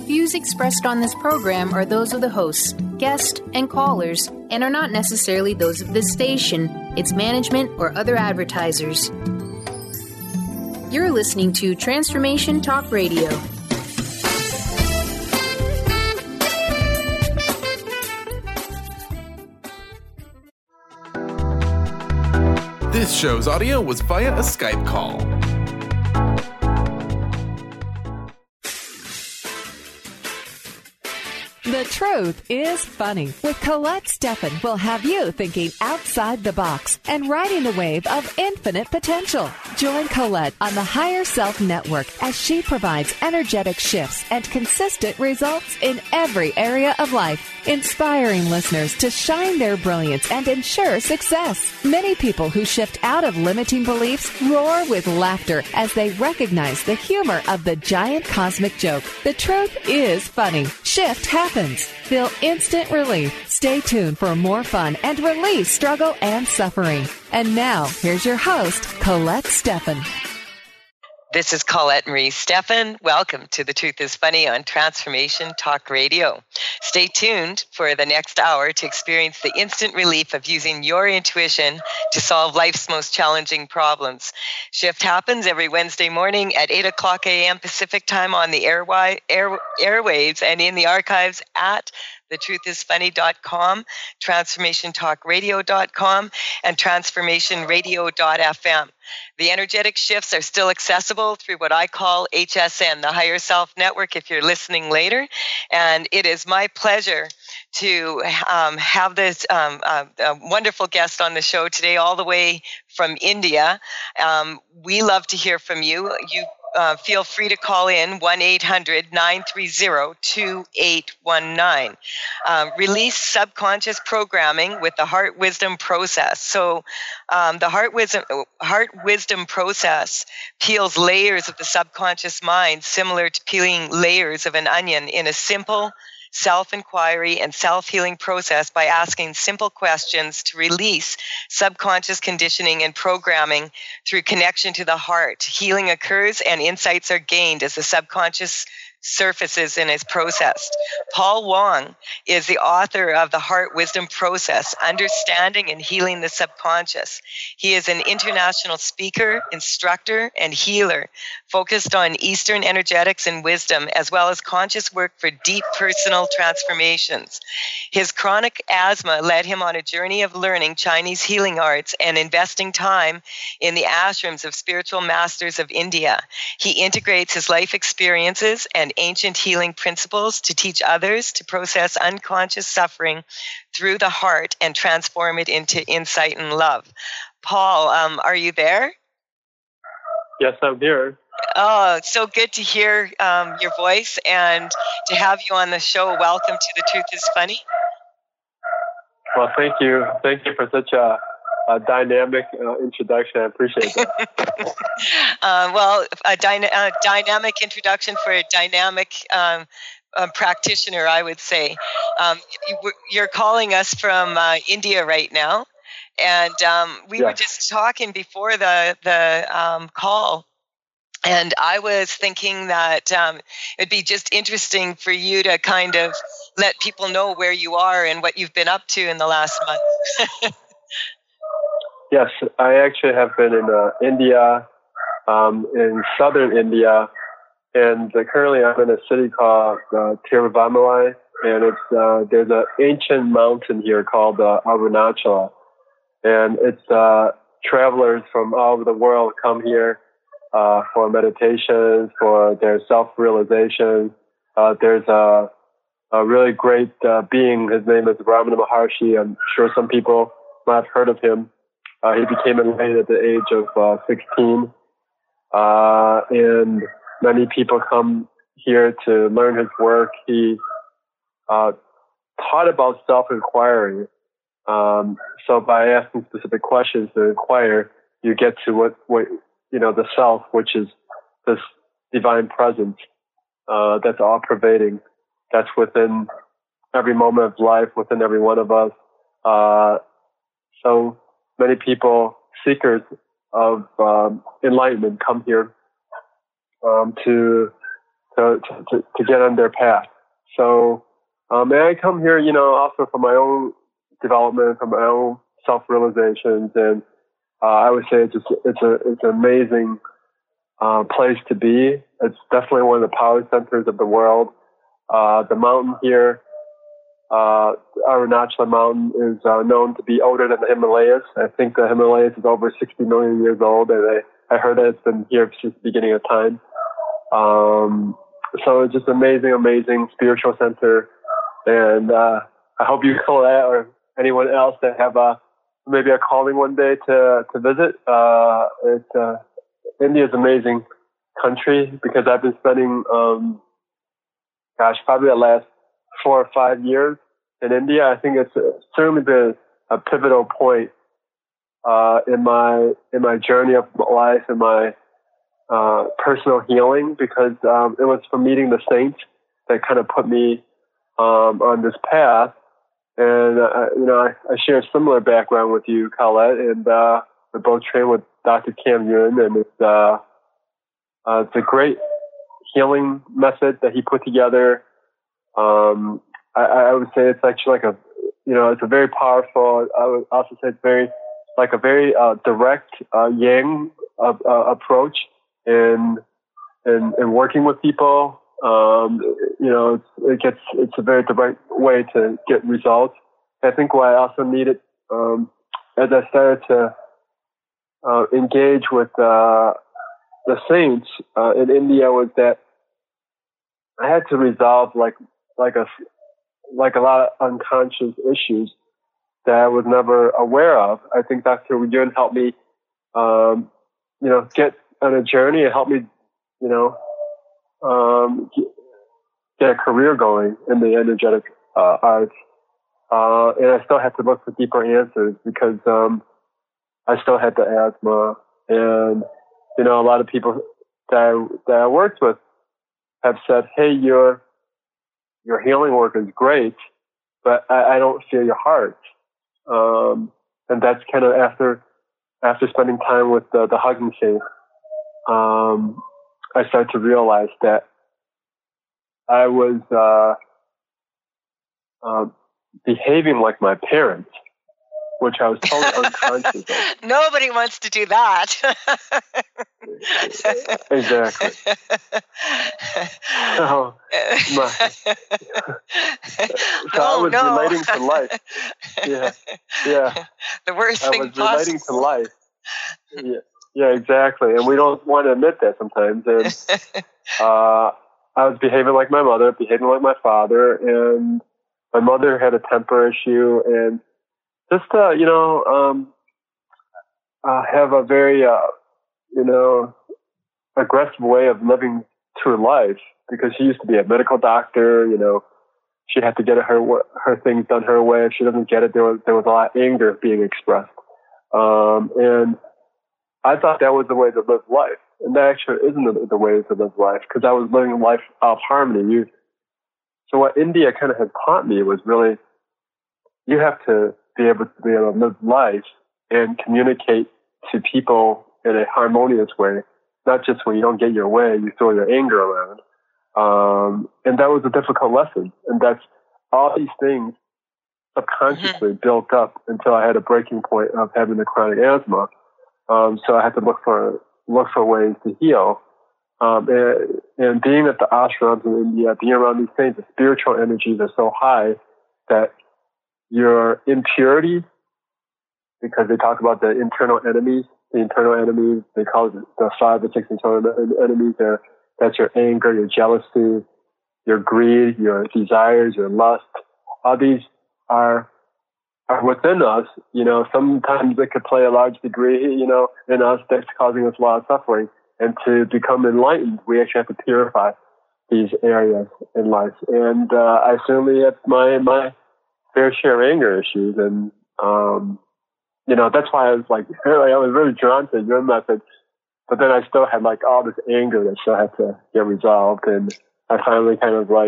Views expressed on this program are those of the hosts, guests, and callers, and are not necessarily those of this station, its management, or other advertisers. You're listening to Transformation Talk Radio. This show's audio was via a Skype call. The Truth is Funny with Colette Steffen will have you thinking outside the box and riding the wave of infinite potential. Join Colette on the Higher Self Network as she provides energetic shifts and consistent results in every area of life, inspiring listeners to shine their brilliance and ensure success. Many people who shift out of limiting beliefs roar with laughter as they recognize the humor of the giant cosmic joke. The truth is funny. Shift happens. Feel instant relief. Stay tuned for more fun and release struggle and suffering. And now, here's your host, Colette Steffen. This is Colette Marie Steffen. Welcome to The Truth is Funny on Transformation Talk Radio. Stay tuned for the next hour to experience the instant relief of using your intuition to solve life's most challenging problems. Shift happens every Wednesday morning at 8 o'clock a.m. Pacific time on the airwaves and in the archives at thetruthisfunny.com, transformationtalkradio.com, and transformationradio.fm. The energetic shifts are still accessible through what I call HSN, the Higher Self Network, if you're listening later. And it is my pleasure to have this wonderful guest on the show today, all the way from India. We love to hear from you. Feel free to call in 1-800-930-2819. Release subconscious programming with the Heart Wisdom process. So the Heart Wisdom process peels layers of the subconscious mind, similar to peeling layers of an onion, in a simple self-inquiry and self-healing process by asking simple questions to release subconscious conditioning and programming through connection to the heart. Healing occurs and insights are gained as the subconscious surfaces and is processed. Paul Wong is the author of the Heart Wisdom Process, Understanding and Healing the Subconscious. He is an international speaker, instructor, and healer focused on Eastern energetics and wisdom, as well as conscious work for deep personal transformations. His chronic asthma led him on a journey of learning Chinese healing arts and investing time in the ashrams of spiritual masters of India. He integrates his life experiences and ancient healing principles to teach others to process unconscious suffering through the heart and transform it into insight and love. Paul, are you there? Yes, I'm here. Oh, so good to hear your voice and to have you on the show. Welcome to The Truth is Funny. Well, thank you. Thank you for such a dynamic introduction. I appreciate that. A dynamic introduction for a dynamic practitioner, I would say. You're calling us from India right now, and we were just talking before the call. And I was thinking that it'd be just interesting for you to kind of let people know where you are and what you've been up to in the last month. Yes, I actually have been in India, in southern India, and currently I'm in a city called Tiruvannamalai, and it's there's an ancient mountain here called Arunachala, and it's travelers from all over the world come here for meditations, for their self-realization. There's a really great being. His name is Ramana Maharshi. I'm sure some people might have heard of him. He became enlightened at the age of 16. And many people come here to learn his work. He taught about self-inquiry. So by asking specific questions to inquire, you get to what the self, which is this divine presence that's all-pervading, that's within every moment of life, within every one of us. So many people, seekers of enlightenment, come here to to get on their path. So, and I come here, also for my own development, for my own self-realizations, and I would say it's an amazing place to be. It's definitely one of the power centers of the world. The mountain here, Arunachala Mountain, is known to be older than the Himalayas. I think the Himalayas is over 60 million years old, and I heard that it's been here since the beginning of time. So it's just amazing spiritual center. And I hope you, Colette, or anyone else that have maybe a calling one day to visit. India's an amazing country because I've been spending, probably the last 4 or 5 years in India. I think it's certainly been a pivotal point in my journey of life and my personal healing, because it was from meeting the saints that kind of put me on this path. And I share a similar background with you, Colette, and we're both trained with Dr. Cam Yuen, and it's a great healing method that he put together. I would say it's actually like it's a very powerful. I would also say it's very direct yang approach in working with people. It's a very direct way to get results. I think what I also needed as I started to engage with the saints in India was that I had to resolve like a lot of unconscious issues that I was never aware of. I think Dr. Yuen helped me, get on a journey and help me, get a career going in the energetic arts. And I still had to look for deeper answers because I still had the asthma. And, a lot of people that I worked with have said, hey, your healing work is great, but I don't feel your heart. And that's kind of after spending time with the Hugging Saint, I started to realize that I was behaving like my parents, which I was totally unconscious of. Nobody wants to do that. Exactly. So I was relating to life. Yeah. The worst thing possible. I was relating to life. Yeah, exactly. And we don't want to admit that sometimes. And I was behaving like my mother, behaving like my father, and my mother had a temper issue, and just have a very aggressive way of living through life, because she used to be a medical doctor. She had to get her things done her way. If she doesn't get it, there was a lot of anger being expressed, and I thought that was the way to live life. And that actually isn't the way to live life, because I was living life out of harmony. So what India kind of had taught me was really, you have to be able to live life and communicate to people in a harmonious way, not just when you don't get your way, you throw your anger around. And that was a difficult lesson. And that's all these things subconsciously built up until I had a breaking point of having the chronic asthma. So I had to look for ways to heal. And being at the ashrams in India, being around these things, the spiritual energies are so high that your impurity, because they talk about the internal enemies, they call it the 5 or 6 internal enemies. That's your anger, your jealousy, your greed, your desires, your lust. All these are within us. Sometimes it could play a large degree, in us, that's causing us a lot of suffering. And to become enlightened, we actually have to purify these areas in life. And I certainly have my fair share of anger issues. And, that's why I was really drawn to your method. But then I still had all this anger that still had to get resolved. And I finally kind of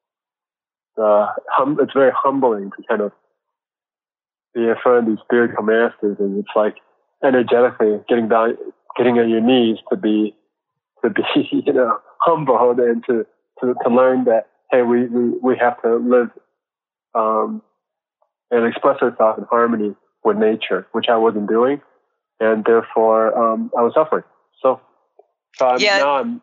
it's very humbling to kind of be in front of these spiritual masters. And it's energetically getting on your knees to be humbled and to to learn that, hey, we have to live and express ourselves in harmony with nature, which I wasn't doing, and therefore I was suffering. So now I'm.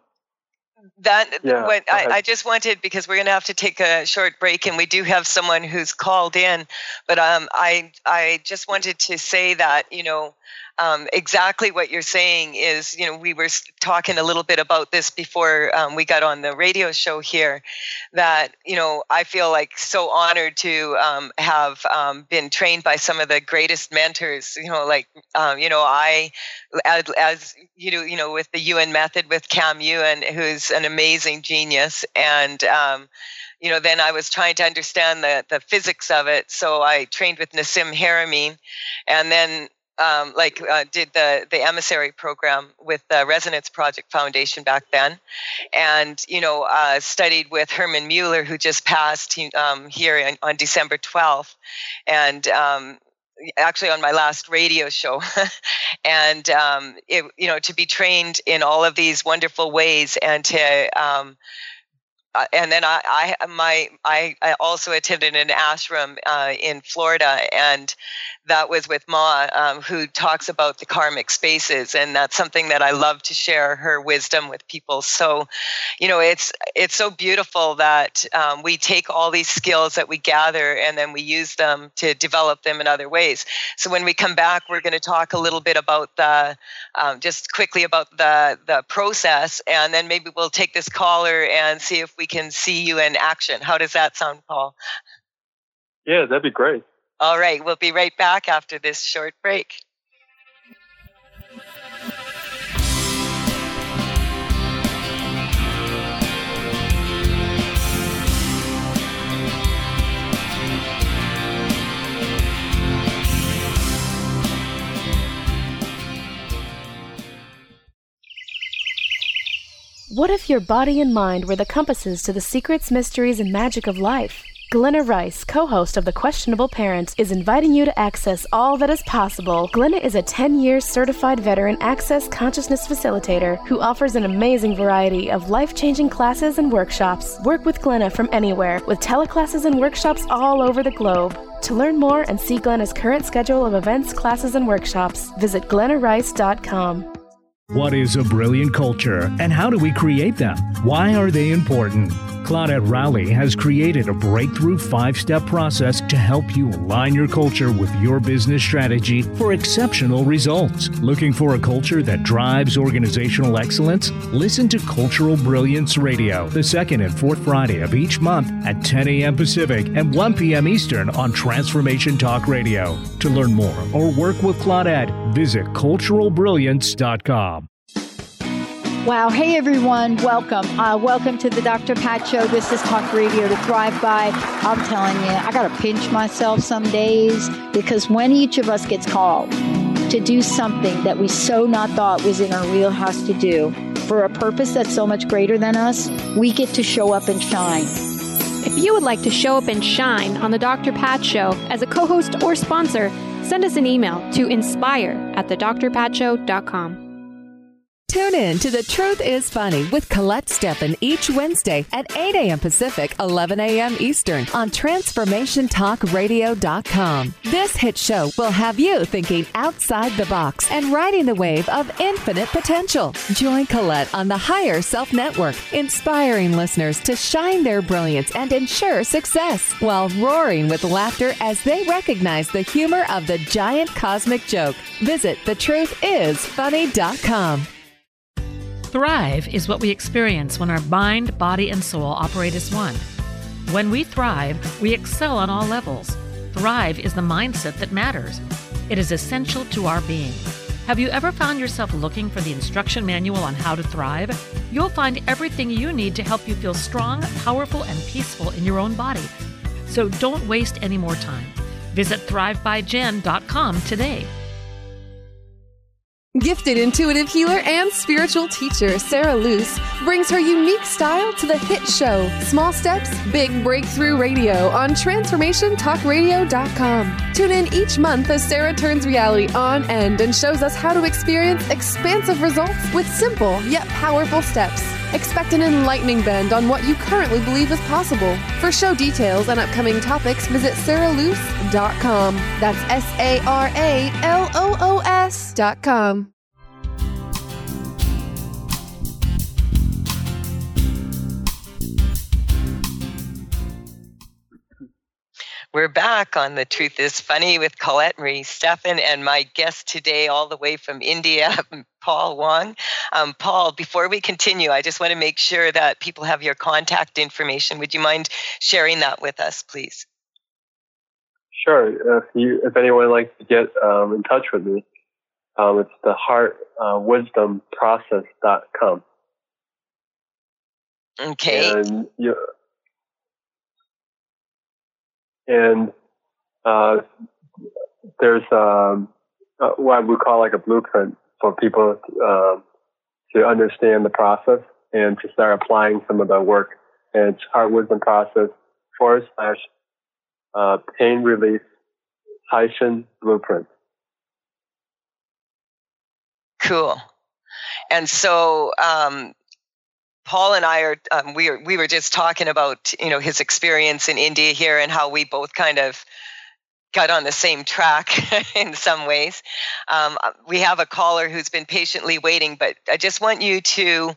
I just wanted, because we're going to have to take a short break, and we do have someone who's called in, but I just wanted to say that, exactly what you're saying is, we were talking a little bit about this before we got on the radio show here, that, I feel like so honored to have been trained by some of the greatest mentors, I, as with the Ewan method with Cam Ewan, who's an amazing genius. And, then I was trying to understand the physics of it. So I trained with Nassim Haramein, and then did the Emissary program with the Resonance Project Foundation back then, and studied with Herman Mueller, who just passed here on December 12th, and actually on my last radio show, and to be trained in all of these wonderful ways, and to and then I also attended an ashram in Florida, and that was with Ma, who talks about the karmic spaces, and that's something that I love to share her wisdom with people. So, it's so beautiful that we take all these skills that we gather and then we use them to develop them in other ways. So when we come back, we're going to talk a little bit about just quickly about the process, and then maybe we'll take this caller and see if we can see you in action. How does that sound, Paul? Yeah, that'd be great. All right, we'll be right back after this short break. What if your body and mind were the compasses to the secrets, mysteries, and magic of life? Glenna Rice, co-host of The Questionable Parent, is inviting you to access all that is possible. Glenna is a 10-year certified veteran Access Consciousness facilitator who offers an amazing variety of life-changing classes and workshops. Work with Glenna from anywhere, with teleclasses and workshops all over the globe. To learn more and see Glenna's current schedule of events, classes, and workshops, visit glennarice.com. What is a brilliant culture, and how do we create them? Why are they important? Claudette Rowley has created a breakthrough 5-step process to help you align your culture with your business strategy for exceptional results. Looking for a culture that drives organizational excellence? Listen to Cultural Brilliance Radio, the second and fourth Friday of each month at 10 a.m. Pacific and 1 p.m. Eastern on Transformation Talk Radio. To learn more or work with Claudette, visit culturalbrilliance.com. Wow. Hey, everyone. Welcome. Welcome to the Dr. Pat Show. This is Talk Radio to Thrive By. I'm telling you, I got to pinch myself some days, because when each of us gets called to do something that we so not thought was in our wheelhouse to do for a purpose that's so much greater than us, we get to show up and shine. If you would like to show up and shine on the Dr. Pat Show as a co-host or sponsor, send us an email to inspire@thedrpatshow.com. Tune in to The Truth is Funny with Colette Steffen each Wednesday at 8 a.m. Pacific, 11 a.m. Eastern on TransformationTalkRadio.com. This hit show will have you thinking outside the box and riding the wave of infinite potential. Join Colette on the Higher Self Network, inspiring listeners to shine their brilliance and ensure success while roaring with laughter as they recognize the humor of the giant cosmic joke. Visit TheTruthIsFunny.com. Thrive is what we experience when our mind, body, and soul operate as one. When we thrive, we excel on all levels. Thrive is the mindset that matters. It is essential to our being. Have you ever found yourself looking for the instruction manual on how to thrive? You'll find everything you need to help you feel strong, powerful, and peaceful in your own body. So don't waste any more time. Visit thrivebyjen.com today. Gifted intuitive healer and spiritual teacher Sarah Luce brings her unique style to the hit show Small Steps, Big Breakthrough Radio on TransformationTalkRadio.com. Tune in each month as Sarah turns reality on end and shows us how to experience expansive results with simple yet powerful steps. Expect an enlightening bend on what you currently believe is possible. For show details and upcoming topics, visit sarahloos.com. That's SARALOOS.com. We're back on The Truth is Funny with Colette Marie Steffen and my guest today all the way from India, Paul Wong. Paul, before we continue, I just want to make sure that people have your contact information. Would you mind sharing that with us, please? Sure. If anyone would like to get in touch with me, it's the heartwisdomprocess.com. Okay. And there's what we call like a blueprint for people to understand the process and to start applying some of the work. And it's Heart Wisdom Process / pain relief - blueprint. Cool. And so Paul and I are we were just talking about his experience in India here and how we both kind of got on the same track in some ways. We have a caller who's been patiently waiting, but I just want you to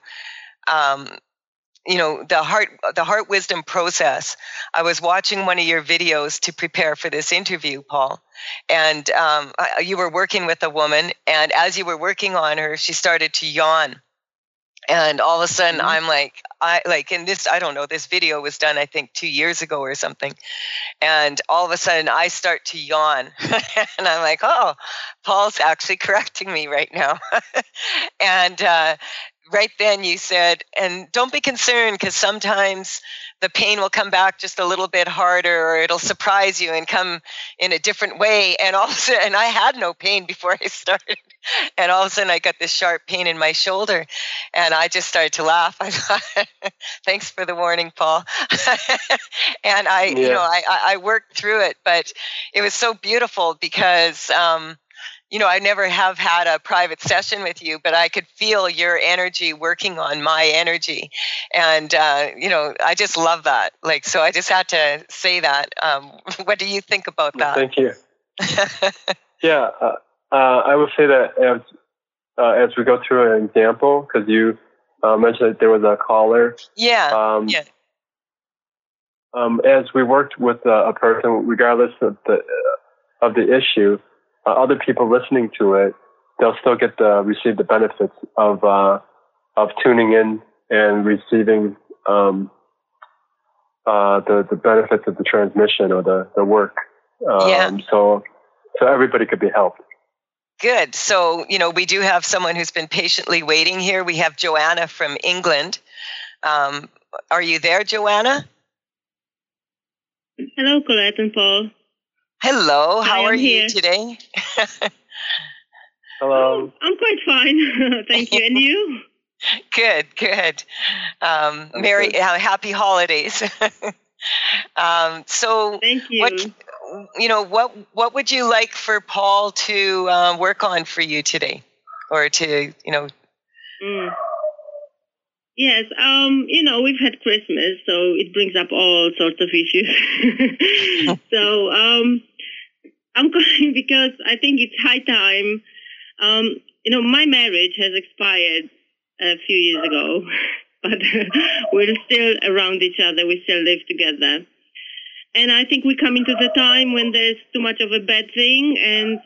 the heart wisdom process. I was watching one of your videos to prepare for this interview, Paul, and you were working with a woman, and as you were working on her, she started to yawn. And all of a sudden, I'm like, I don't know, this video was done, I think, 2 years ago or something. And all of a sudden, I start to yawn. And I'm like, oh, Paul's actually correcting me right now. And right then you said, and don't be concerned, because sometimes the pain will come back just a little bit harder, or it'll surprise you and come in a different way. And all of a sudden, I had no pain before I started. And all of a sudden, I got this sharp pain in my shoulder, and I just started to laugh. I thought, thanks for the warning, Paul. And I worked through it, but it was so beautiful because, I never have had a private session with you, but I could feel your energy working on my energy. And, I just love that. So I just had to say that. What do you think about that? Thank you. Yeah. I would say that as we go through an example, because you mentioned that there was a caller. Yeah. As we worked with a person, regardless of the issue, other people listening to it, they'll still receive the benefits of tuning in and receiving the benefits of the transmission or the work. So everybody could be helped. Good. So, we do have someone who's been patiently waiting here. We have Joanna from England. Are you there, Joanna? Hello, Colette and Paul. Hello. How are you today? Hello. I'm quite fine. Thank you. And you? Good. Happy holidays. So thank you. What would you like for Paul to work on for you today, or to Yes, we've had Christmas, so it brings up all sorts of issues. So I'm calling because I think it's high time. My marriage has expired a few years ago, but we're still around each other. We still live together. And I think we come into the time when there's too much of a bad thing, and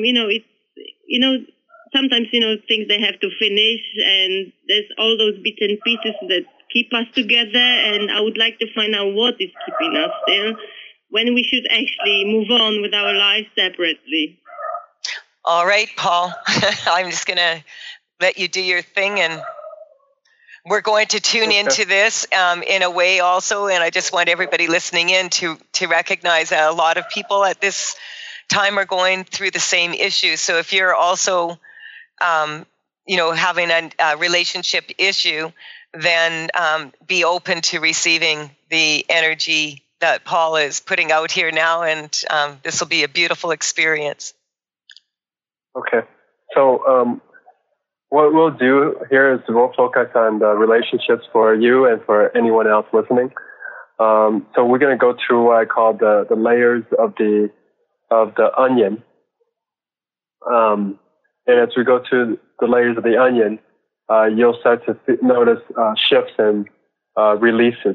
sometimes things they have to finish, and there's all those bits and pieces that keep us together. And I would like to find out what is keeping us still, when we should actually move on with our lives separately. All right, Paul. I'm just going to let you do your thing, and we're going to tune into this in a way also, and I just want everybody listening in to recognize that a lot of people at this time are going through the same issues. So if you're also, having a relationship issue, then be open to receiving the energy that Paul is putting out here now, and this will be a beautiful experience. Okay. So what we'll do here is we'll focus on the relationships for you and for anyone else listening. So we're going to go through what I call the layers of the onion. And as we go through the layers of the onion, you'll start to notice shifts and releases.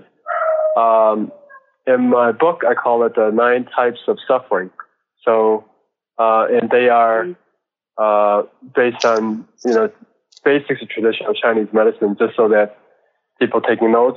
In my book, I call it the 9 types of suffering. So, and they are based on, basics of traditional Chinese medicine, just so that people taking notes.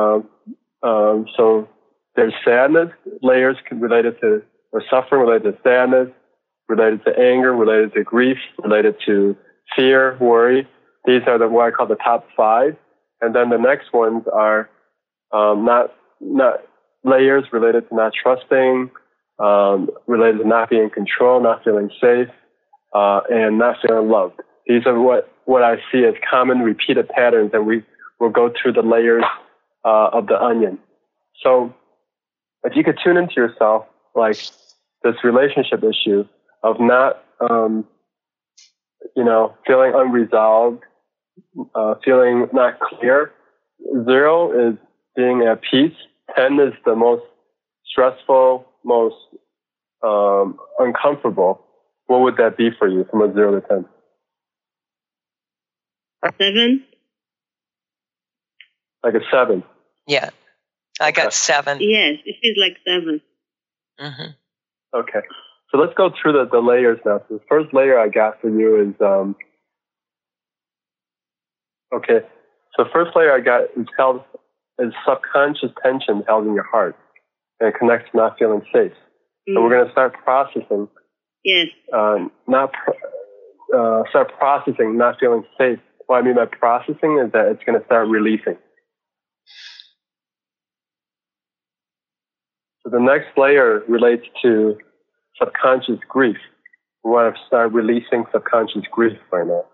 So there's sadness, layers related to, or suffering related to sadness, related to anger, related to grief, related to fear, worry. These are what I call the top 5. And then the next ones are not layers related to not trusting, related to not being in control, not feeling safe, and not feeling loved. These are what I see as common repeated patterns, and we will go through the layers of the onion. So if you could tune into yourself, like this relationship issue of not, feeling unresolved, feeling not clear. 0 is being at peace. 10 is the most stressful, most uncomfortable. What would that be for you from a 0 to 10? 7. Like a 7? Yeah. I got 7. Yes, it feels like 7. Mm-hmm. Okay. So let's go through the layers now. So the first layer I got for you is, okay. So the first layer I got is subconscious tension held in your heart, and it connects to not feeling safe. So we're going to start processing. Yes. Start processing not feeling safe. What I mean by processing is that it's going to start releasing. So the next layer relates to subconscious grief. We want to start releasing subconscious grief right now.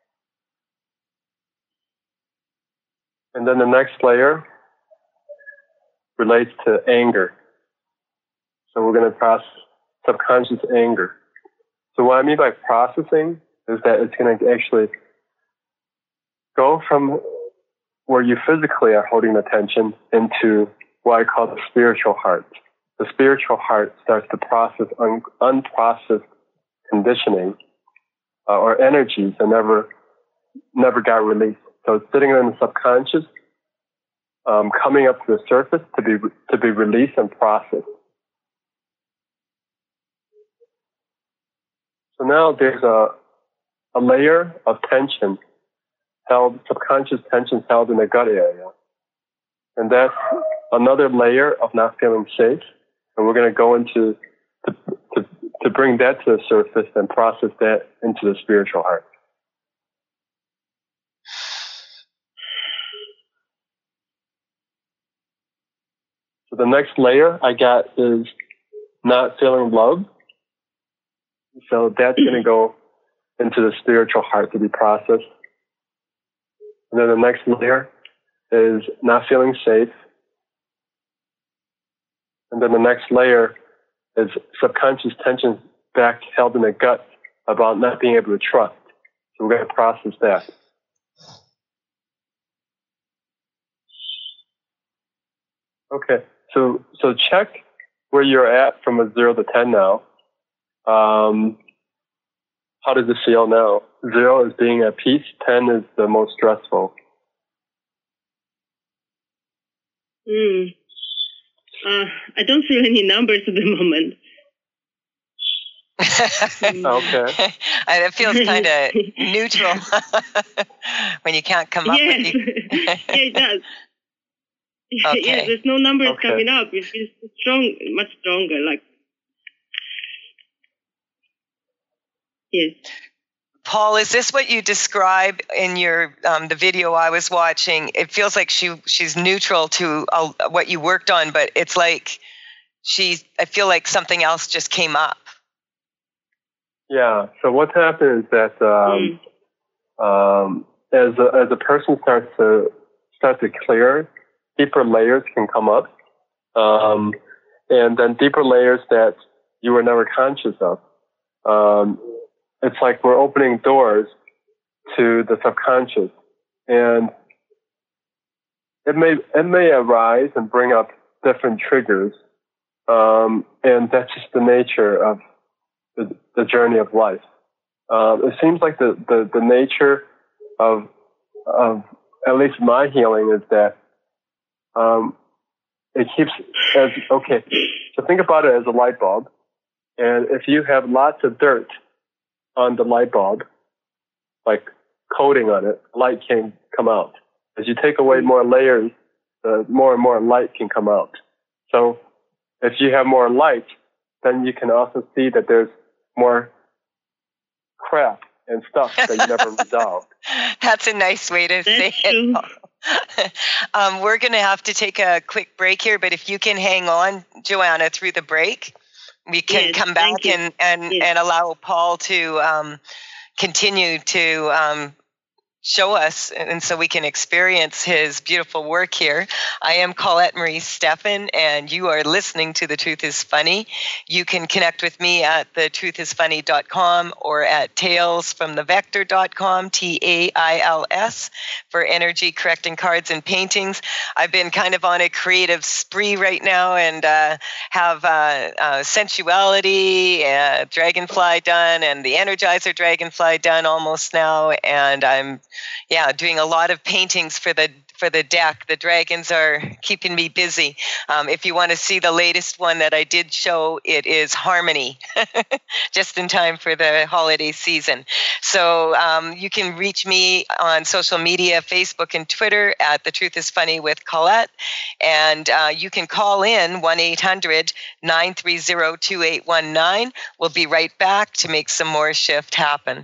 And then the next layer relates to anger. So we're going to process subconscious anger. So what I mean by processing is that it's going to actually go from where you physically are holding the tension into what I call the spiritual heart. The spiritual heart starts to process unprocessed conditioning or energies that never got released. So it's sitting in the subconscious, coming up to the surface to be released and processed. So now there's a layer of tension subconscious tension held in the gut area. And that's another layer of not feeling safe. And we're going to go into to bring that to the surface and process that into the spiritual heart. So the next layer I got is not feeling loved. So that's going to go into the spiritual heart to be processed. And then the next layer is not feeling safe. And then the next layer is subconscious tension back held in the gut about not being able to trust. So we're going to process that. Okay, so check where you're at from a 0 to 10 now. How does it feel now? 0 is being at peace. 10 is the most stressful. I don't feel any numbers at the moment. Okay. It feels kind of neutral when you can't come up with yeah, it does. Okay. Yeah, there's no numbers coming up. It feels strong, much stronger. Like, yes. Paul, is this what you describe in your the video I was watching? It feels like she's neutral to what you worked on, but it's like I feel like something else just came up. Yeah. So what's happened is that as a person starts to clear, deeper layers can come up, and then deeper layers that you were never conscious of. It's like we're opening doors to the subconscious, and it may arise and bring up different triggers, and that's just the nature of the journey of life. It seems like the nature of at least my healing is that it keeps okay. So think about it as a light bulb, and if you have lots of dirt on the light bulb, like coating on it, light can come out. As you take away more layers, more and more light can come out. So if you have more light, then you can also see that there's more crap and stuff that you never resolved. That's a nice way to say it. We're going to have to take a quick break here, but if you can hang on, Joanna, through the break, we can come back and allow Paul to continue to show us, and so we can experience his beautiful work here. I am Colette Marie Steffen, and you are listening to The Truth is Funny. You can connect with me at thetruthisfunny.com or at talesfromthevector.com, TAILS, for energy correcting cards and paintings. I've been kind of on a creative spree right now and have sensuality, dragonfly done, and the Energizer dragonfly done almost now, and I'm doing a lot of paintings for the deck. The dragons are keeping me busy. If you want to see the latest one that I did show, it is Harmony, just in time for the holiday season. So you can reach me on social media, Facebook and Twitter at The Truth is Funny with Colette. And you can call in 1-800-930-2819. We'll be right back to make some more shift happen.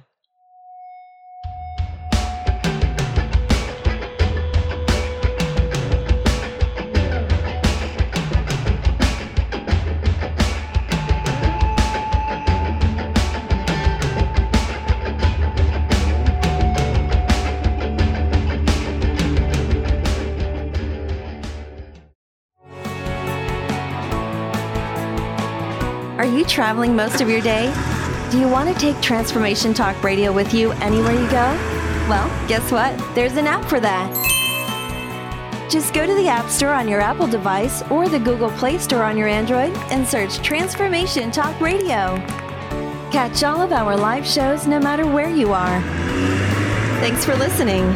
Are you traveling most of your day? Do you want to take Transformation Talk Radio with you anywhere you go? Well, guess what? There's an app for that. Just go to the App Store on your Apple device or the Google Play Store on your Android and search Transformation Talk Radio. Catch all of our live shows no matter where you are. Thanks for listening.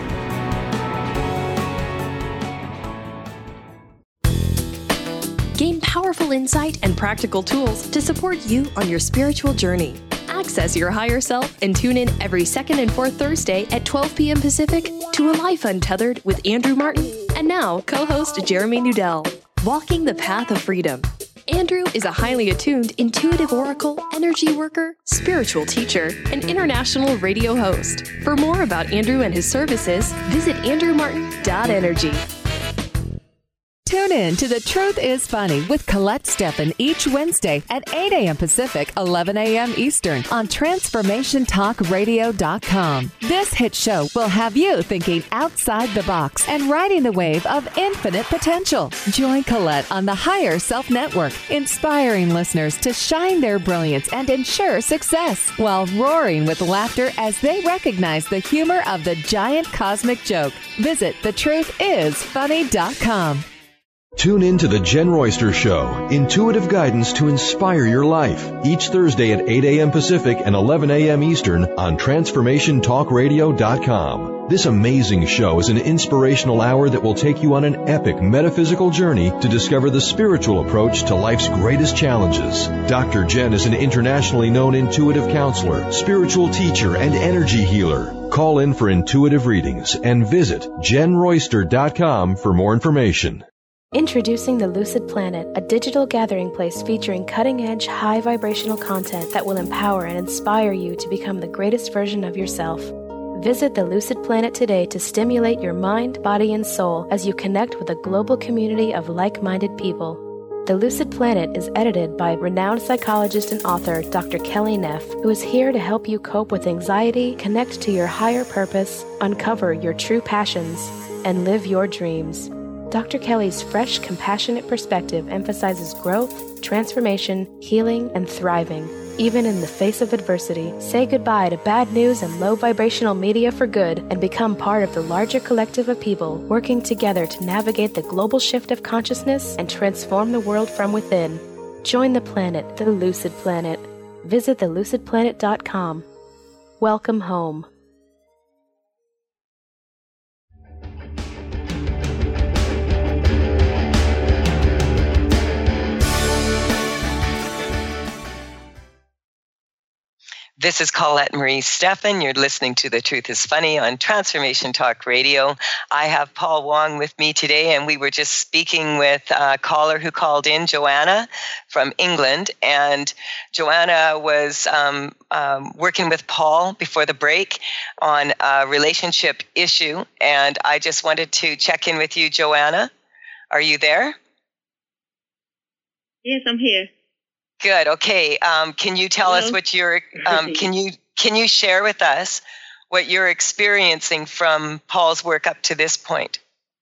Gain powerful insight and practical tools to support you on your spiritual journey. Access your higher self and tune in every second and fourth Thursday at 12 p.m. Pacific to A Life Untethered with Andrew Martin and now co-host Jeremy Nudell. Walking the Path of Freedom. Andrew is a highly attuned, intuitive oracle, energy worker, spiritual teacher, and international radio host. For more about Andrew and his services, visit andrewmartin.energy. Tune in to The Truth is Funny with Colette Steffen each Wednesday at 8 a.m. Pacific, 11 a.m. Eastern on TransformationTalkRadio.com. This hit show will have you thinking outside the box and riding the wave of infinite potential. Join Colette on the Higher Self Network, inspiring listeners to shine their brilliance and ensure success while roaring with laughter as they recognize the humor of the giant cosmic joke. Visit thetruthисfunny.com. Tune in to The Jen Royster Show, intuitive guidance to inspire your life, each Thursday at 8 a.m. Pacific and 11 a.m. Eastern on TransformationTalkRadio.com. This amazing show is an inspirational hour that will take you on an epic metaphysical journey to discover the spiritual approach to life's greatest challenges. Dr. Jen is an internationally known intuitive counselor, spiritual teacher, and energy healer. Call in for intuitive readings and visit JenRoyster.com for more information. Introducing the Lucid Planet, a digital gathering place featuring cutting-edge, high-vibrational content that will empower and inspire you to become the greatest version of yourself. Visit the Lucid Planet today to stimulate your mind, body, and soul as you connect with a global community of like-minded people. The Lucid Planet is edited by renowned psychologist and author Dr. Kelly Neff, who is here to help you cope with anxiety, connect to your higher purpose, uncover your true passions, and live your dreams. Dr. Kelly's fresh, compassionate perspective emphasizes growth, transformation, healing, and thriving. Even in the face of adversity, say goodbye to bad news and low vibrational media for good and become part of the larger collective of people working together to navigate the global shift of consciousness and transform the world from within. Join the planet, the Lucid Planet. Visit thelucidplanet.com. Welcome home. This is Colette Marie Steffen. You're listening to The Truth is Funny on Transformation Talk Radio. I have Paul Wong with me today, and we were just speaking with a caller who called in, Joanna from England. And Joanna was working with Paul before the break on a relationship issue. And I just wanted to check in with you, Joanna. Are you there? Yes, I'm here. Good. Okay. Can you tell us what you're? Can you share with us what you're experiencing from Paul's work up to this point?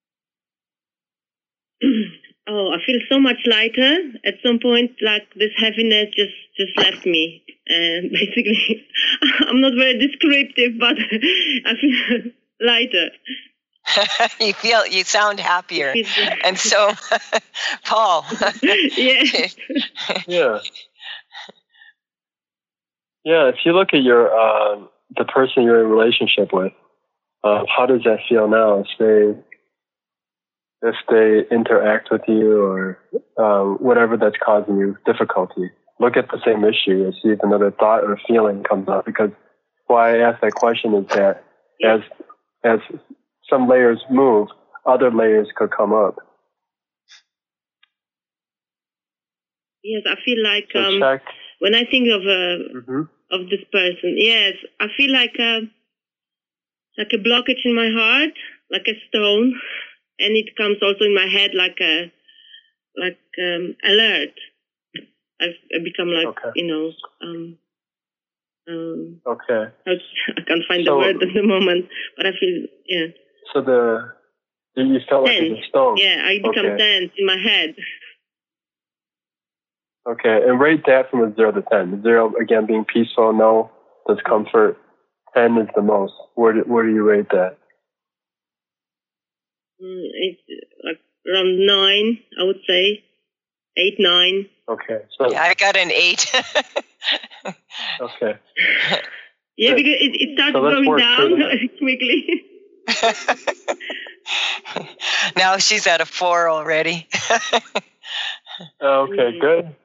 Oh, I feel so much lighter. At some point, like this heaviness just left me. And basically, I'm not very descriptive, but I feel lighter. You sound happier. And so, Paul. Yes. Yeah. Yeah, if you look at your the person you're in a relationship with, how does that feel now? If they interact with you or whatever that's causing you difficulty, look at the same issue and see if another thought or feeling comes up. Because why I ask that question is that as some layers move, other layers could come up. Yes, I feel like when I think of this person, yes, I feel like a blockage in my heart, like a stone, and it comes also in my head like alert. I become like okay. I can't find the word at the moment, but I feel So you felt like it's a stone. Yeah, I become tense in my head. Okay, and rate that from a 0 to 10. 0 again being peaceful, no discomfort. 10 is the most. Where do you rate that? It's like around 9, I would say. 8, 9. Okay, so yeah, I got an 8. Okay. Yeah, because it started going down quickly. Now she's at a 4 already. Okay, good.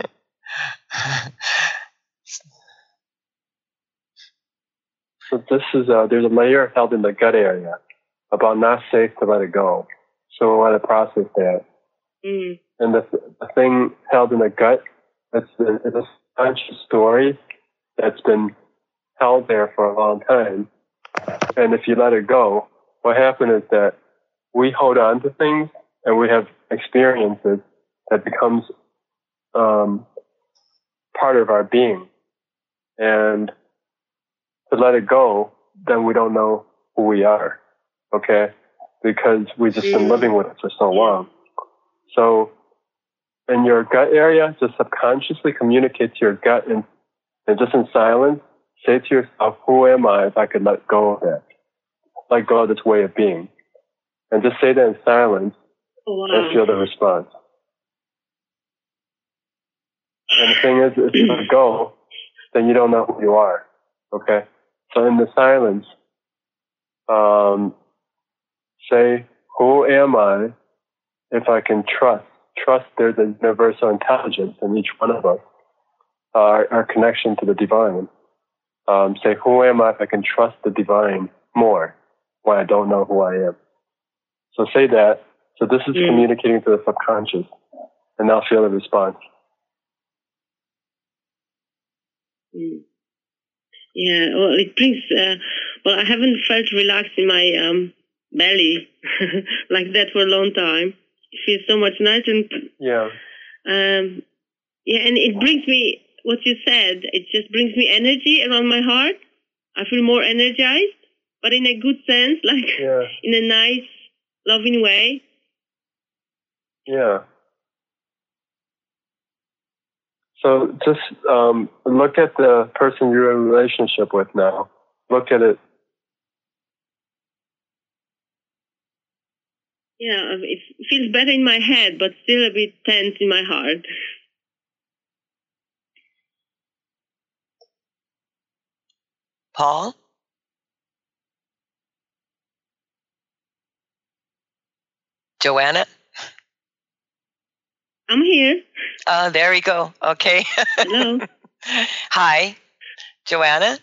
So this is there's a layer held in the gut area about not safe to let it go. So we want to process that. Mm. And the thing held in the gut, it's a conscious story that's been held there for a long time. And if you let it go, what happens is that we hold on to things and we have experiences that becomes part of our being. And to let it go, then we don't know who we are, okay? Because we've just been living with it for so long. So in your gut area, just subconsciously communicate to your gut and just in silence, say to yourself, who am I if I could let go of that? Let go of this way of being. And just say that in silence and feel the response. And the thing is, if you let go, then you don't know who you are. Okay? So in the silence, say, who am I if I can trust? Trust there's a universal intelligence in each one of us, our connection to the divine. Say, who am I if I can trust the divine more when I don't know who I am? So say that. So this is communicating to the subconscious, and now feel the response. Yeah, well, it brings, I haven't felt relaxed in my belly like that for a long time. It feels so much nicer. And it brings me, what you said, it just brings me energy around my heart. I feel more energized, but in a good sense, like in a nice, loving way. Yeah. So just look at the person you're in a relationship with now. Look at it. Yeah, it feels better in my head, but still a bit tense in my heart. Paul? Joanna? I'm here. There we go. Okay. Hello. Hi, Joanna?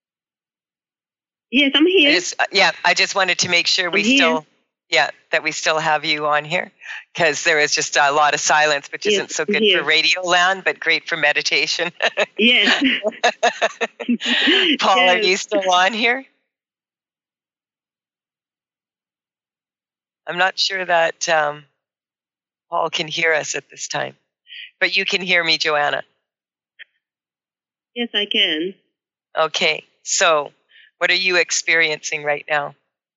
Yes, I'm here. I just wanted to make sure that we still have you on here, because there is just a lot of silence, which isn't so good for radio land, but great for meditation. Yes. Paul, are you still on here? I'm not sure that Paul can hear us at this time, but you can hear me, Joanna. Yes, I can. Okay, so what are you experiencing right now?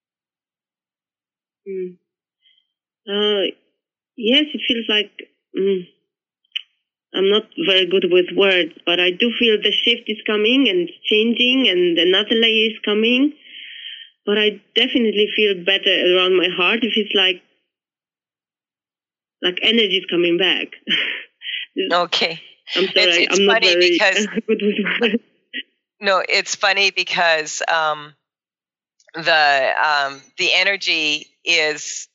Yes, it feels like I'm not very good with words, but I do feel the shift is coming and it's changing, and another layer is coming. But I definitely feel better around my heart. It feels like energy is coming back. Okay. I'm sorry, it's I'm not funny very because good with words. No, it's funny because the energy is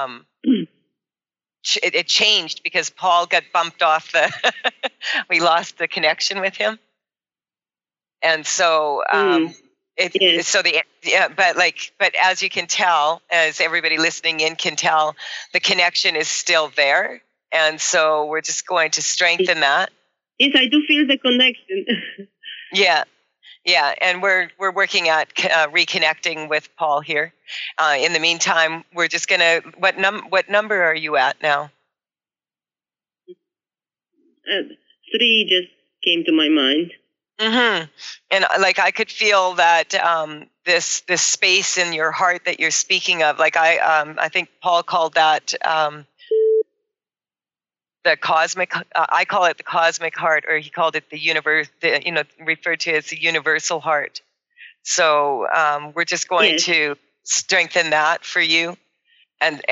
it changed because Paul got bumped off the. We lost the connection with him, and so but as you can tell, as everybody listening in can tell, the connection is still there, and so we're just going to strengthen that. Yes, I do feel the connection. Yeah, and we're working at reconnecting with Paul here. In the meantime, we're just gonna. What number are you at now? 3 just came to my mind. Mm-hmm. And I could feel that this space in your heart that you're speaking of. I think Paul called that the cosmic. I call it the cosmic heart, or he called it the universe. Referred to as the universal heart. So we're just going to strengthen that for you, and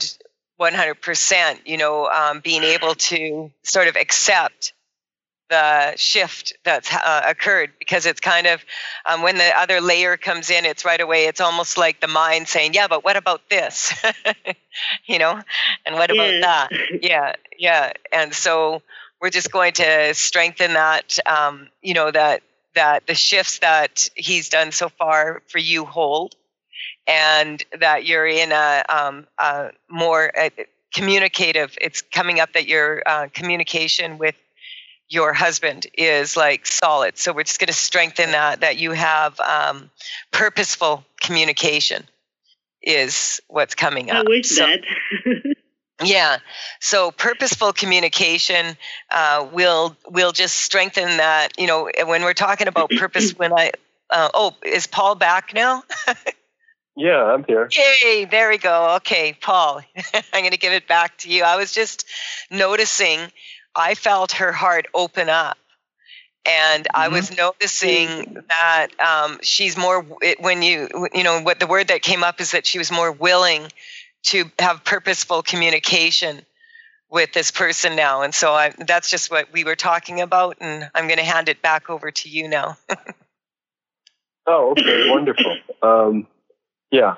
100%. Being able to sort of accept the shift that's occurred, because it's kind of when the other layer comes in, it's right away. It's almost like the mind saying, "Yeah, but what about this?" And what about that? Yeah. And so we're just going to strengthen that. That the shifts that he's done so far for you hold, and that you're in a more communicative. It's coming up that your communication with your husband is solid. So we're just going to strengthen that you have purposeful communication is what's coming up. I wish that. Yeah. So purposeful communication will just strengthen that. When we're talking about purpose, is Paul back now? Yeah, I'm here. Yay, there we go. Okay, Paul, I'm going to give it back to you. I was just noticing, I felt her heart open up, and I was noticing that she's more, what the word that came up is that she was more willing to have purposeful communication with this person now. And so that's just what we were talking about, and I'm going to hand it back over to you now. Oh, okay, wonderful. Yeah.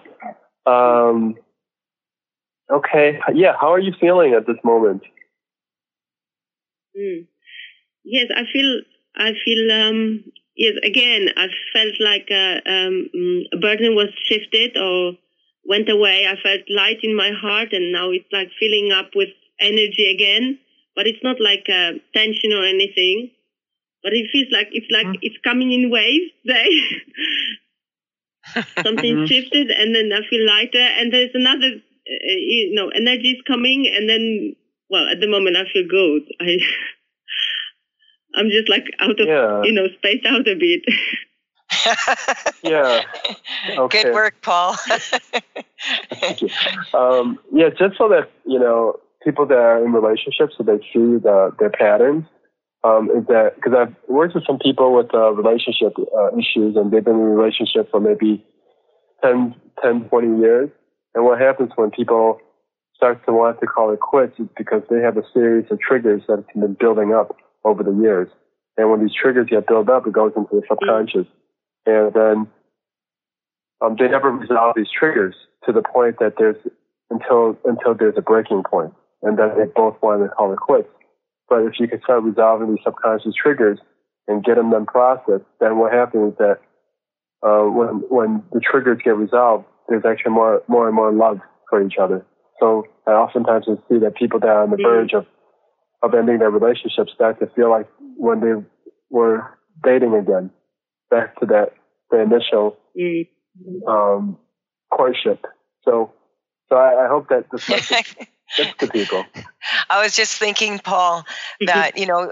Okay. Yeah. How are you feeling at this moment? Yes, I feel. Yes, again, I felt like a burden was shifted or went away. I felt light in my heart, and now it's like filling up with energy again. But it's not like tension or anything. But it feels like it's coming in waves. Something shifted, and then I feel lighter, and there's another, energy is coming, and then, at the moment I feel good. I'm just out of, spaced out a bit. Yeah. Okay. Good work, Paul. Thank you. Just so that, people that are in relationships, so they see their patterns. is that because I've worked with some people with relationship issues, and they've been in a relationship for maybe 10, 20 years. And what happens when people start to want to call it quits is because they have a series of triggers that have been building up over the years. And when these triggers get built up, it goes into the subconscious. And then they never resolve these triggers to the point that there's until there's a breaking point, and then they both want to call it quits. But if you can start resolving these subconscious triggers and get them processed, then what happens is that when the triggers get resolved, there's actually more and more love for each other. So I oftentimes see that people that are on the verge of ending their relationship start to feel like when they were dating again, back to the initial courtship. So I hope that this message gets to people. I was just thinking, Paul, that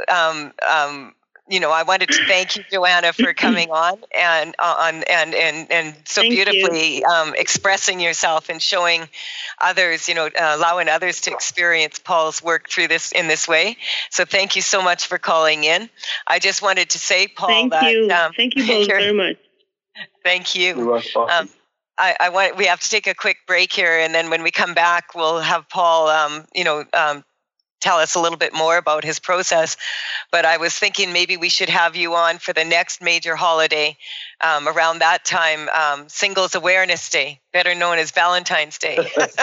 I wanted to thank you, Joanna, for coming on and so beautifully expressing yourself and showing others, allowing others to experience Paul's work through this in this way. So thank you so much for calling in. I just wanted to say, Paul, thank you both very much. Thank you. You're welcome. We have to take a quick break here, and then when we come back, we'll have Paul, tell us a little bit more about his process. But I was thinking maybe we should have you on for the next major holiday around that time, Singles Awareness Day, better known as Valentine's Day. That's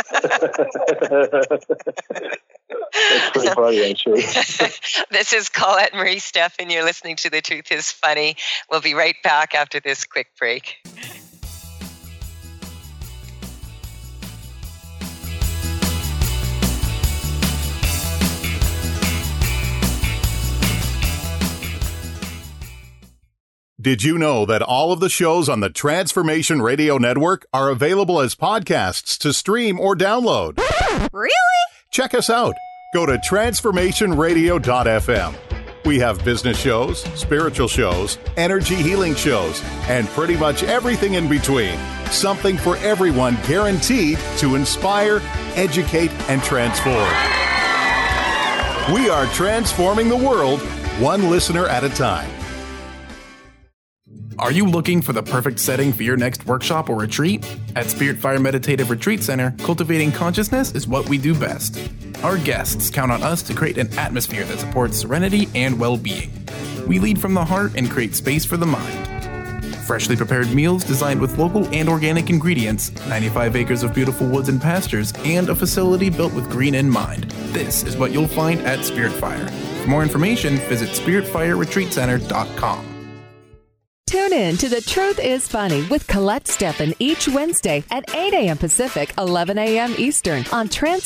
pretty funny, actually. This is Colette Marie Steffen. You're listening to The Truth is Funny. We'll be right back after this quick break. Did you know that all of the shows on the Transformation Radio Network are available as podcasts to stream or download? Really? Check us out. Go to transformationradio.fm. We have business shows, spiritual shows, energy healing shows, and pretty much everything in between. Something for everyone, guaranteed to inspire, educate, and transform. We are transforming the world, one listener at a time. Are you looking for the perfect setting for your next workshop or retreat? At Spirit Fire Meditative Retreat Center, cultivating consciousness is what we do best. Our guests count on us to create an atmosphere that supports serenity and well-being. We lead from the heart and create space for the mind. Freshly prepared meals designed with local and organic ingredients, 95 acres of beautiful woods and pastures, and a facility built with green in mind. This is what you'll find at Spirit Fire. For more information, visit spiritfireretreatcenter.com. Tune in to The Truth is Funny with Colette Steffen each Wednesday at 8 a.m. Pacific, 11 a.m. Eastern on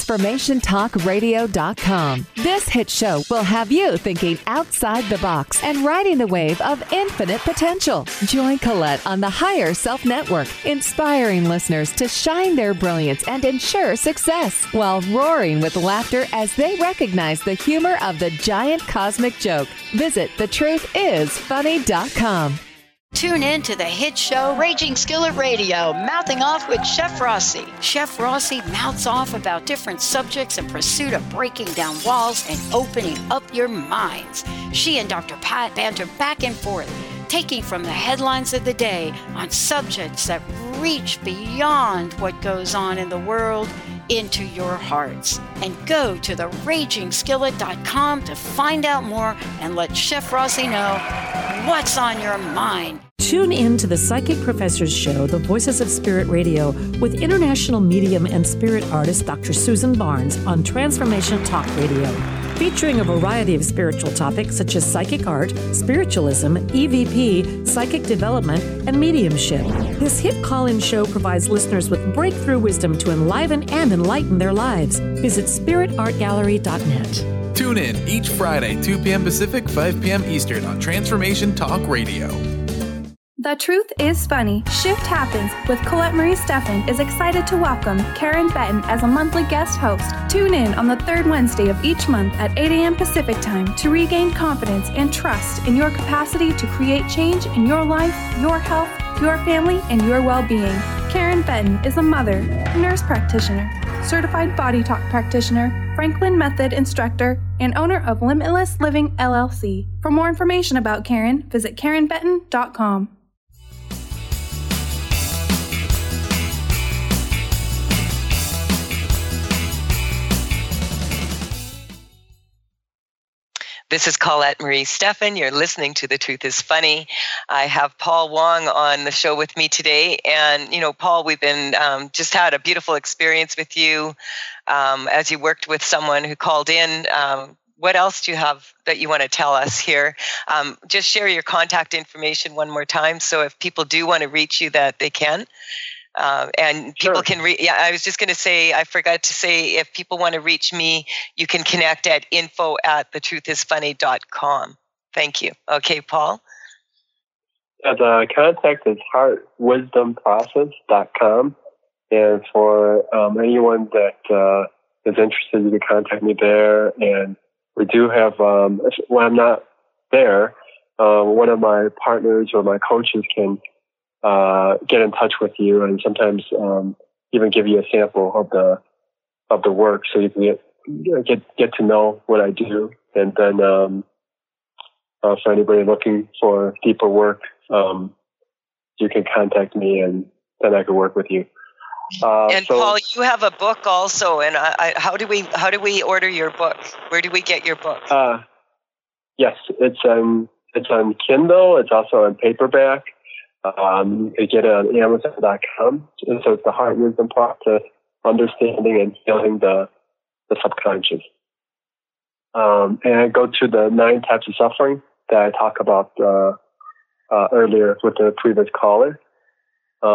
TransformationTalkRadio.com. This hit show will have you thinking outside the box and riding the wave of infinite potential. Join Colette on the Higher Self Network, inspiring listeners to shine their brilliance and ensure success while roaring with laughter as they recognize the humor of the giant cosmic joke. Visit thetruthisfunny.com. Tune in to the hit show Raging Skillet Radio, Mouthing Off with Chef Rossi. Chef Rossi mouths off about different subjects in pursuit of breaking down walls and opening up your minds. She and Dr. Pat banter back and forth, taking from the headlines of the day on subjects that reach beyond what goes on in the world into your hearts. And go to theragingskillet.com to find out more and let Chef Rossi know what's on your mind. Tune in to the Psychic Professors Show, The Voices of Spirit Radio, with international medium and spirit artist Dr. Susan Barnes on Transformation Talk Radio, featuring a variety of spiritual topics such as psychic art, spiritualism, EVP, psychic development, and mediumship. This hit call-in show provides listeners with breakthrough wisdom to enliven and enlighten their lives. Visit spiritartgallery.net. Tune in each Friday, 2 p.m. Pacific, 5 p.m. Eastern on Transformation Talk Radio. The Truth is Funny. Shift Happens with Colette Marie Steffen is excited to welcome Karen Benton as a monthly guest host. Tune in on the third Wednesday of each month at 8 a.m. Pacific Time to regain confidence and trust in your capacity to create change in your life, your health, your family, and your well-being. Karen Benton is a mother, nurse practitioner, certified body talk practitioner, Franklin Method instructor, and owner of Limitless Living LLC. For more information about Karen, visit KarenBetton.com. This is Colette Marie Steffen. You're listening to The Truth is Funny. I have Paul Wong on the show with me today. And, Paul, we've been just had a beautiful experience with you as you worked with someone who called in. What else do you have that you want to tell us here? Just share your contact information one more time. So if people do want to reach you, that they can. And people can I was just going to say, I forgot to say, if people want to reach me, you can connect at info@thetruthisfunny.com. Thank you. Okay, Paul. The contact is heartwisdomprocess.com. And for anyone that is interested, you can contact me there. And we do have, when I'm not there, one of my partners or my coaches can get in touch with you, and sometimes even give you a sample of the work, so you can get to know what I do. And then for anybody looking for deeper work, you can contact me, and then I can work with you. And Paul, you have a book also, and how do we order your book? Where do we get your book? Yes, it's on Kindle. It's also on paperback. You can get it on Amazon.com. And so it's the Heart Wisdom Process, Understanding and Healing the Subconscious. And I go to the 9 types of suffering that I talked about earlier with the previous caller. I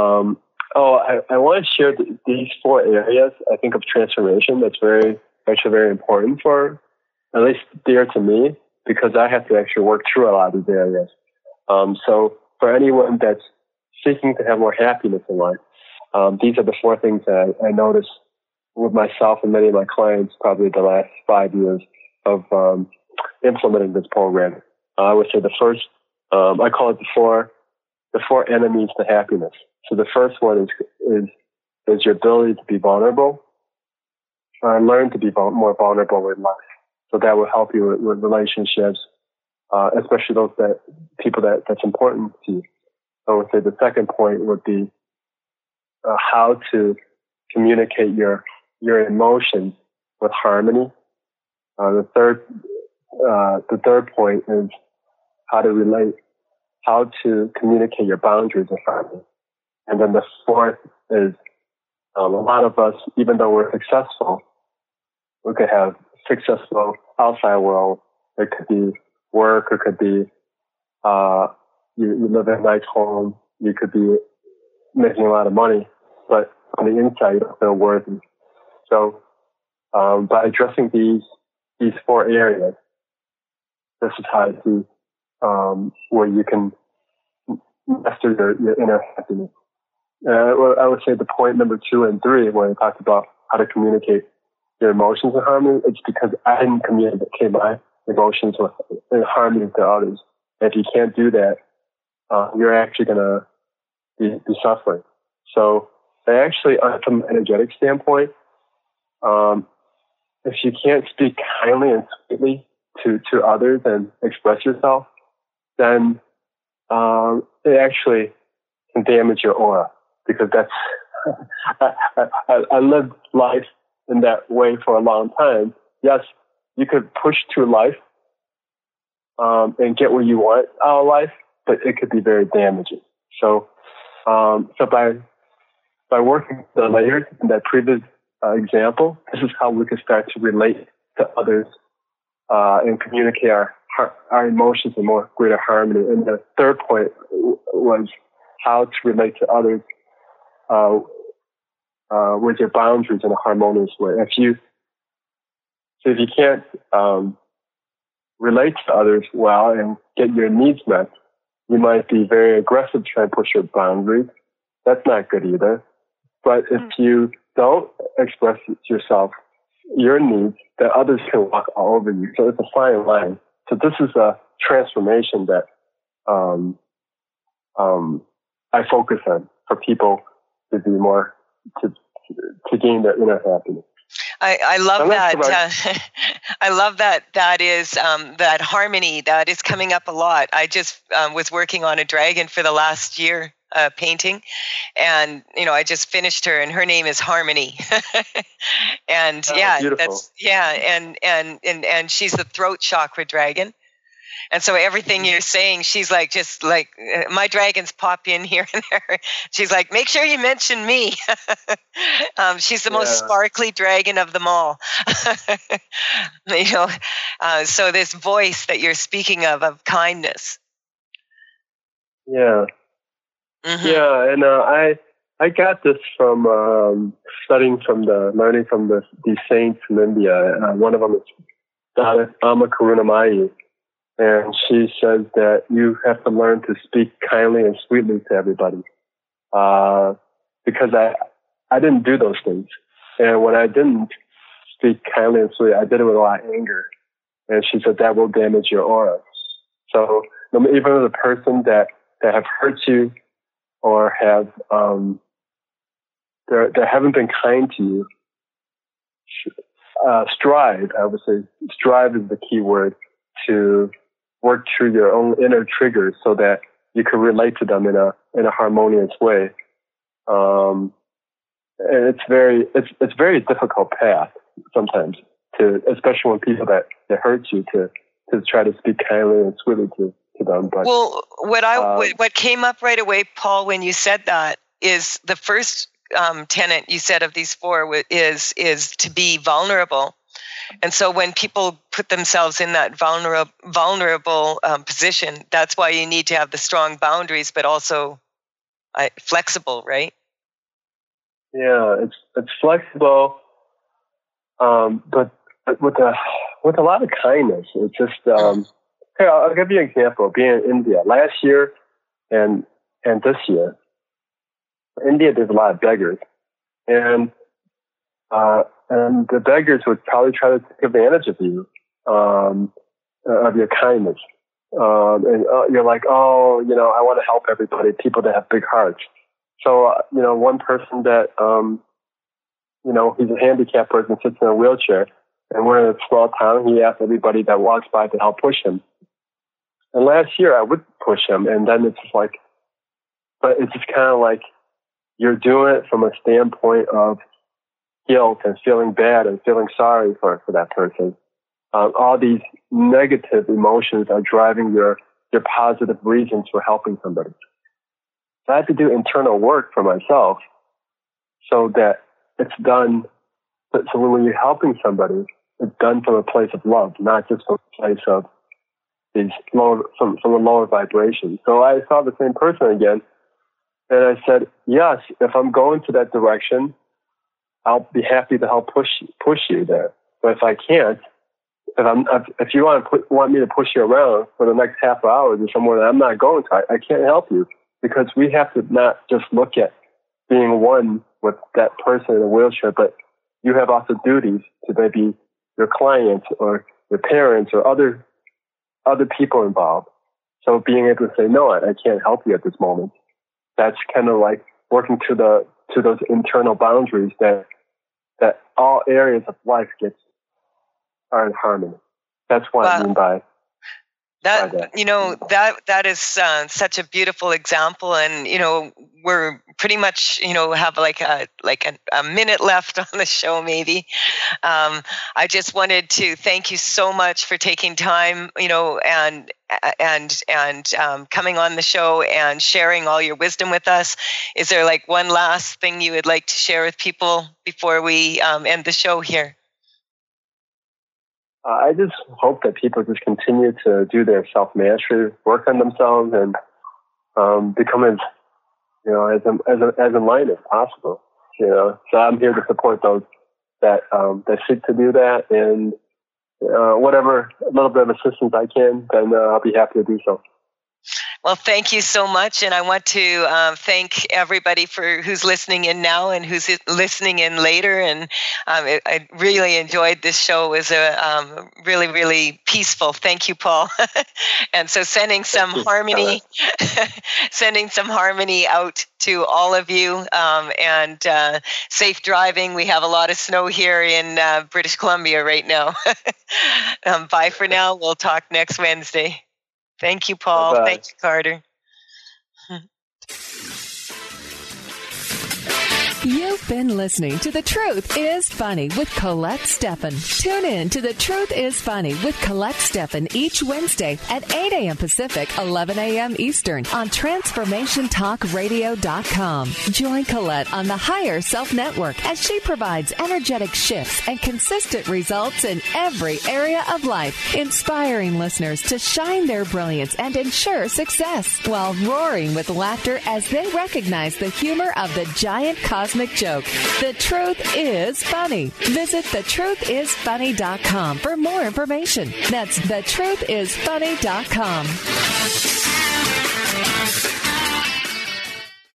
want to share these 4 areas, I think, of transformation that's very important for, at least dear to me, because I have to actually work through a lot of these areas. So for anyone that's seeking to have more happiness in life, these are the 4 things that I noticed with myself and many of my clients probably the last 5 years of implementing this program. I would say the first, I call it the four enemies to happiness. So the first one is your ability to be vulnerable, and learn to be more vulnerable in life. So that will help you with relationships, especially those people that's important to you. I would say the second point would be how to communicate your emotions with harmony. The third point is how to communicate your boundaries with harmony. And then the fourth is a lot of us, even though we're successful, we could have successful outside world. It could be work, it could be you live in a nice home, you could be making a lot of money, but on the inside you don't feel worthy. So by addressing these 4 areas, this is how I see where you can master your inner happiness. I would say the point number 2 and 3, when I talked about how to communicate your emotions in harmony, it's because I didn't communicate my emotions in harmony to others. And if you can't do that, you're actually going to be suffering. So actually, from an energetic standpoint, if you can't speak kindly and sweetly to others and express yourself, then it actually can damage your aura, because that's I lived life in that way for a long time. Yes, you could push through life and get what you want out of life, but it could be very damaging. So by working the layers in that previous example, this is how we can start to relate to others and communicate our emotions in more greater harmony. And the third point was how to relate to others with your boundaries in a harmonious way. If you can't relate to others well and get your needs met, you might be very aggressive trying to push your boundaries. That's not good either. But if you don't express yourself, your needs, then others can walk all over you. So it's a fine line. So this is a transformation that I focus on for people to be more, to to gain their inner happiness. I love that. I love that. That is that harmony that is coming up a lot. I just was working on a dragon for the last year, painting, and I just finished her, and her name is Harmony. And beautiful. and she's the throat chakra dragon. And so everything you're saying, she's like, just like my dragons pop in here and there. She's like, make sure you mention me. She's the most sparkly dragon of them all. So this voice that you're speaking of kindness. Yeah. Mm-hmm. Yeah. And I got this from learning from these saints in India. One of them is Goddess Amma Karunamayi. And she says that you have to learn to speak kindly and sweetly to everybody. Because I didn't do those things. And when I didn't speak kindly and sweetly, I did it with a lot of anger. And she said that will damage your aura. So even if the person that have hurt you or have they haven't been kind to you, strive, I would say, strive is the key word, to work through your own inner triggers so that you can relate to them in a harmonious way. And it's very difficult path sometimes, especially when people that hurt you, to try to speak kindly and sweetly to them. But, well, what came up right away, Paul, when you said that is the first tenet you said of these four is to be vulnerable. And so when people put themselves in that vulnerable position, that's why you need to have the strong boundaries, but also flexible, right? Yeah, it's flexible, but with a lot of kindness. It's just here, I'll give you an example. Being in India last year and this year, India, there's a lot of beggars, and the beggars would probably try to take advantage of you, of your kindness. And you're like, I want to help everybody, people that have big hearts. So, one person that, he's a handicapped person, sits in a wheelchair, and we're in a small town. He asks everybody that walks by to help push him. And last year I would push him, and then it's just like, but it's just kind of like you're doing it from a standpoint of guilt and feeling bad and feeling sorry for that person. All these negative emotions are driving your positive reasons for helping somebody. So I had to do internal work for myself so that it's done. So when you're helping somebody, it's done from a place of love, not just from a place of these from a lower vibration. So I saw the same person again, and I said, yes, if I'm going to that direction, I'll be happy to help push you there. But if I can't, if you want me to push you around for the next half hour to somewhere that I'm not going to, I can't help you, because we have to not just look at being one with that person in a wheelchair, but you have also duties to maybe your clients or your parents or other people involved. So being able to say, no, I can't help you at this moment. That's kind of like working to those internal boundaries that all areas of life are in harmony. That's what I mean by that. That is such a beautiful example, and we're pretty much have like a minute left on the show, maybe. I just wanted to thank you so much for taking time, and coming on the show and sharing all your wisdom with us. Is there like one last thing you would like to share with people before we end the show here? I just hope that people just continue to do their self-mastery, work on themselves, and become as enlightened as possible. So I'm here to support those that seek to do that, and whatever little bit of assistance I can, then I'll be happy to do so. Well, thank you so much. And I want to thank everybody who's listening in now and who's listening in later. And I really enjoyed this show. It was really, really peaceful. Thank you, Paul. And so sending some harmony out to all of you, and safe driving. We have a lot of snow here in British Columbia right now. Bye for now. We'll talk next Wednesday. Thank you, Paul. Bye-bye. Thank you, Carter. You've been listening to The Truth is Funny with Colette Steffen. Tune in to The Truth is Funny with Colette Steffen each Wednesday at 8 a.m. Pacific, 11 a.m. Eastern on TransformationTalkRadio.com. Join Colette on the Higher Self Network as she provides energetic shifts and consistent results in every area of life, inspiring listeners to shine their brilliance and ensure success while roaring with laughter as they recognize the humor of the giant cosmic joke. The Truth is Funny. Visit thetruthisfunny.com for more information. That's thetruthisfunny.com.